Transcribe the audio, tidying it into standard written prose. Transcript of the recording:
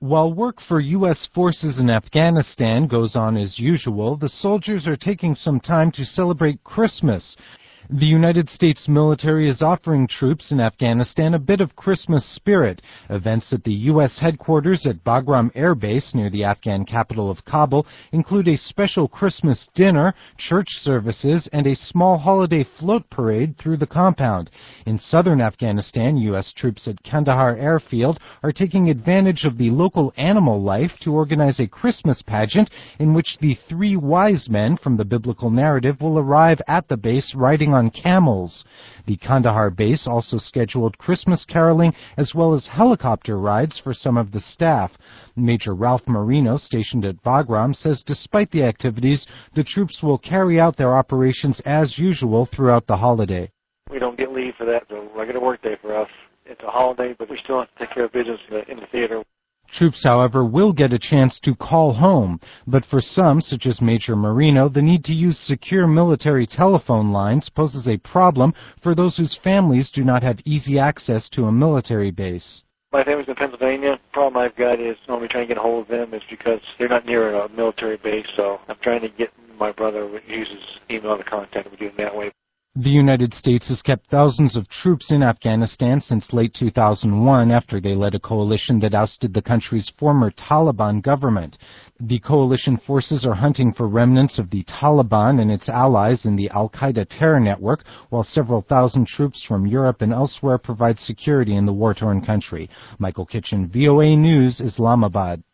While work for U.S. forces in Afghanistan goes on as usual, the soldiers are taking some time to celebrate Christmas. The United States military is offering troops in Afghanistan a bit of Christmas spirit. Events at the U.S. headquarters at Bagram Air Base near the Afghan capital of Kabul include a special Christmas dinner, church services, and a small holiday float parade through the compound. In southern Afghanistan, U.S. troops at Kandahar Airfield are taking advantage of the local animal life to organize a Christmas pageant in which the three wise men from the biblical narrative will arrive at the base riding on camels. The Kandahar base also scheduled Christmas caroling as well as helicopter rides for some of the staff. Major Ralph Marino, stationed at Bagram, says despite the activities, the troops will carry out their operations as usual throughout the holiday. We don't get leave for that. It's a regular work day for us. It's a holiday, but we still have to take care of business in the theater. Troops, however, will get a chance to call home, but for some, such as Major Marino, the need to use secure military telephone lines poses a problem for those whose families do not have easy access to a military base. My family's in Pennsylvania. The problem I've got is normally trying to get a hold of them is because they're not near a military base, so I'm trying to get my brother who uses email to contact me, doing that way. The United States has kept thousands of troops in Afghanistan since late 2001 after they led a coalition that ousted the country's former Taliban government. The coalition forces are hunting for remnants of the Taliban and its allies in the al-Qaeda terror network, while several thousand troops from Europe and elsewhere provide security in the war-torn country. Michael Kitchen, VOA News, Islamabad.